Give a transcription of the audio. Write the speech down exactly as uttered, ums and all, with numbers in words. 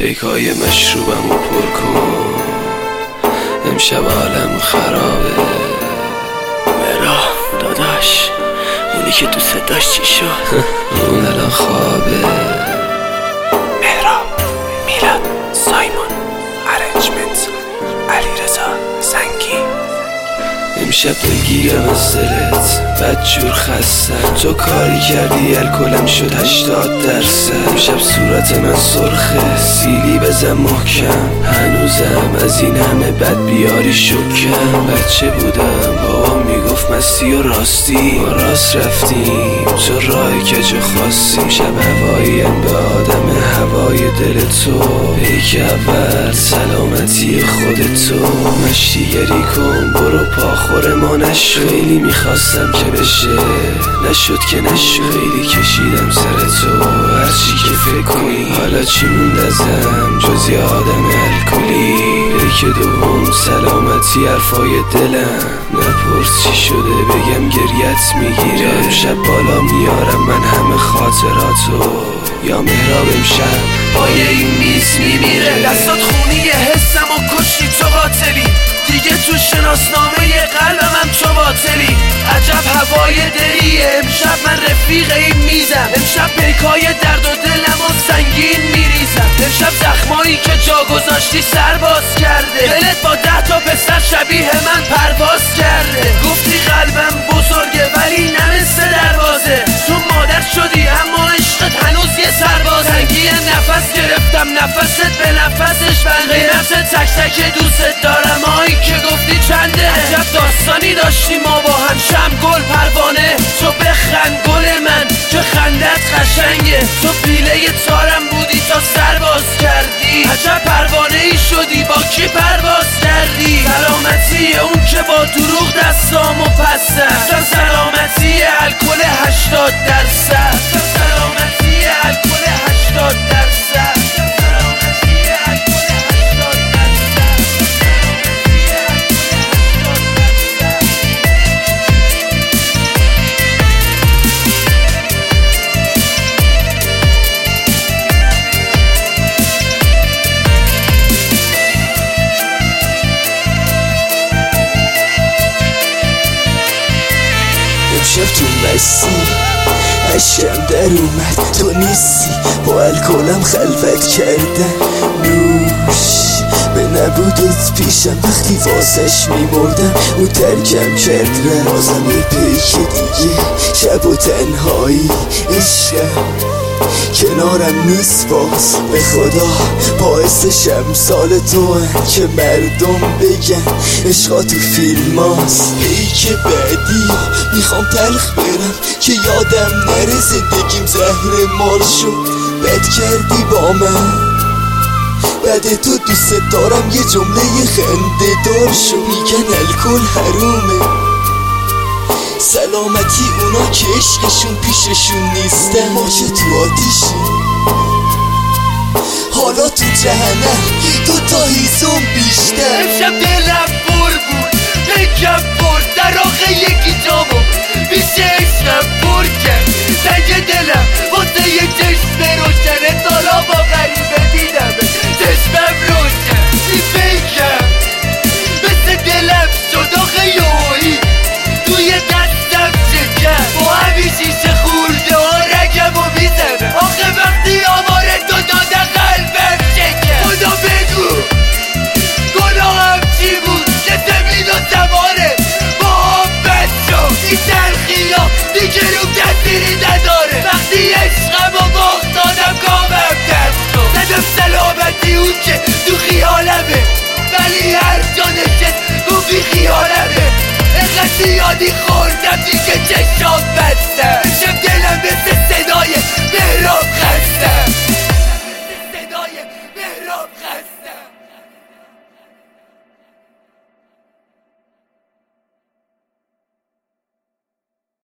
پیکای مشروبم رو پر کن، امشب عالم خرابه. مرا داداش، اونی که دوست داشت چی شد؟ اون الان خوابه. مهراب، میلاد، سایمون، ارنجمنت، علیرضا زنگی. امشب دلگیرم از دلت، بدجور خستم. تو کاری کردی الکلم شد هشتاد درصد. امشب صورت من سرخه، سیلی بزن محکم. هنوزم از این همه بد بیاری شکم. بچه بودم بابام میگفت مستی و راستی، ما راست رفتیم تو راه کج خواستیم. شب هواییم به آدم هوای دل تو، پیک اول سلامتی خودتو. مشتیگری کن برو پاخور ما نشو، خیلی میخواستم که بشه نشد که نشو. خیلی کشیدم سر تو هرچی که فکر کنی. حالا چی موند ازم جز یه آدم الکلی؟ پیک دوم سلامتی حرفای دلم. نپرس چی شده بگم گریت میگیره. امشب بالا میارم من همه خاطراتو. یا مهراب امشب پای این میز میمیره. دستات خونی حسم و کشتی تو قاتلی، دیگه تو شناسنامه قلبم تو باطلی. عجب هوای دریه امشب، من رفیق این میزم. امشب پیکای درد و دلم و سنگین میریزم. امشب زخمایی که جا گذاشتی سرباز کرده. دلت با ده تا پسر شبیه من پرواز کرده. گفتی قلبم بزرگه ولی نمسته دروازه. تو مادر شدی اما عشقت هنوز یه سرباز. تنگی نفس گرفتم نفست به نفسش بنده. نفس تک تک دوست دارم هایی که گفتی چنده. عجب داستانی داشتی ما با هم، شم گل پروانه. تو بخند گل من که خندت قشنگه. تو پیله تارم بودی تا سرباز کردی. عجب پروانه ای شدی با کی پرواز کردی. سلامتی اون که با دروغ دستامو پس زد. سلامتی الکل هشتاد درصد. سلامتی الکل هشتاد درصد. امشب تو مستی عشقم در اومد تو نیستی، با الکلم خلوت کردن. نوش به نبودت پیشم وقتی واسش میمردم. اون ترکم کرد رفت بازم یه پیک دیگه. شب و تنهایی عشقم کنارم نیست باز. به خدا باعث شمسال تو هم که مردم بگن عشقا تو فیلم هاست. پیک بعدی میخوام تلخ برم که یادم نره زندگیم زهر مار شد. بد کردی با من بعد تو دوست دارم یه جمله خنده دار شد. میگن الکل حرومه، سلامتی اونا که عشقشون پیششون نیستن. ما که تو آتیشیم حالا تو جهنم دو تا هیزم بیشتر. امشب دلم پر بود پیکم پر در آخه یکی جامو بیشه عشقم پر کرد. سنگ دلم واسه یه چشم روشنه تالا با غریبه دیدم چشمم روشن. این پیکم مثل دلم شد آخه یوهی توی دستم شکر. با همین شیشه خورده ها رگم و میزنم. آخه وقتی آواره تو داده قلبم شکر. خدا بگو گناهم چی بود که زمین و زمانه با هم بد شد. این تلخی ها دیگه رو تأثیری نداره. وقتی عشقم و باخت دادم کامم دست شد. زدم سلامتی اون که تو خیالمه، ولی هر جا نشست گفتی خیالمه. اینقدر زیادی خوردم دیگه چشام بد